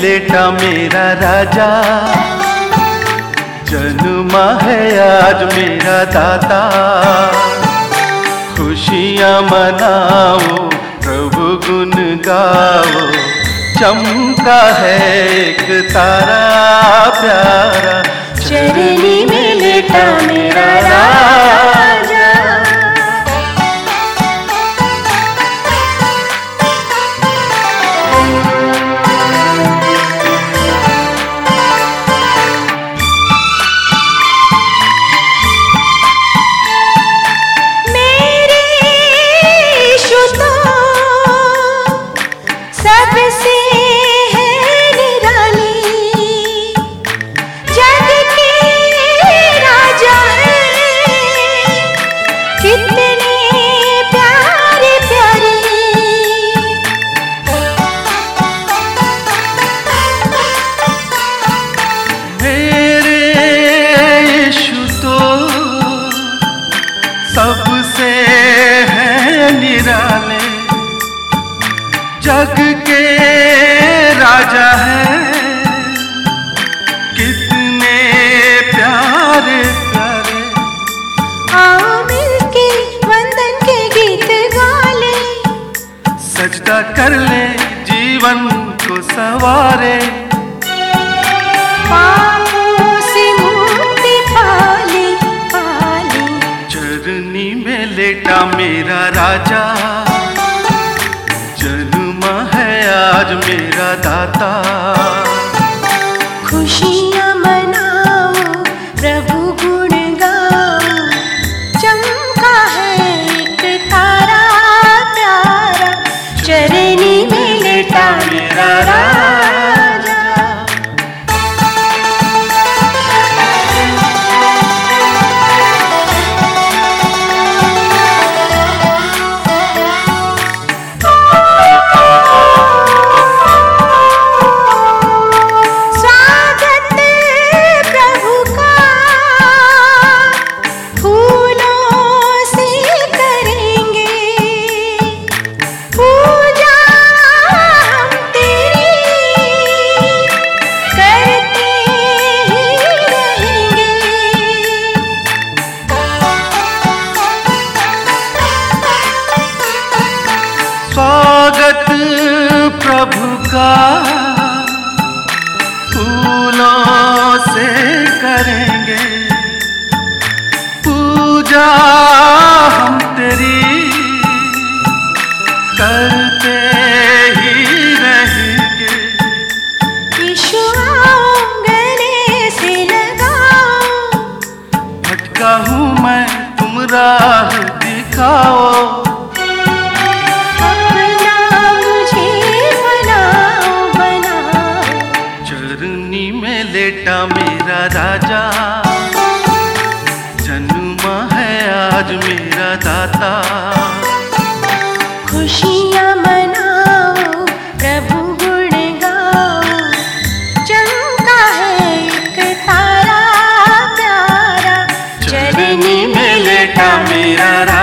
लेटा मेरा राजा, जन्मा है आज मेरा दाता। खुशियाँ मनाओ, प्रभु गुण गाओ, चमका है एक तारा प्यारा, चरनी में लेटा मेरा राजा। सबसे है निराली, जग के राजा है, कितने प्यारे प्यारे। मेरे यीशु तो सबसे है निराले, जग के राजा है, कितने प्यारे प्यारे। आओ मिलके वंदन के गीत गा ले, सजदा कर ले जीवन को सवारे, पापों से मुक्ति पाले पाले। चरनी में लेटा मेरा राजा, आज मेरा दाता। खुशियाँ मनाओ, प्रभु गुण गाओ, चमका है एक तारा प्यारा, चरनी में लेटा मेरा राजा। स्वागत प्रभु का फूलों से करेंगे, पूजा हम तेरी करते ही रहेंगे। यीशु आओ गले से लगाओ, भटका हूँ मैं तुम राह दिखाओ, लेटा मेरा राजा, जन्मा है आज मेरा दाता। खुशियाँ मनाओ, प्रभु गुण गाओ, चमका है एक तारा प्यारा, चरनी में लेटा मेरा राजा।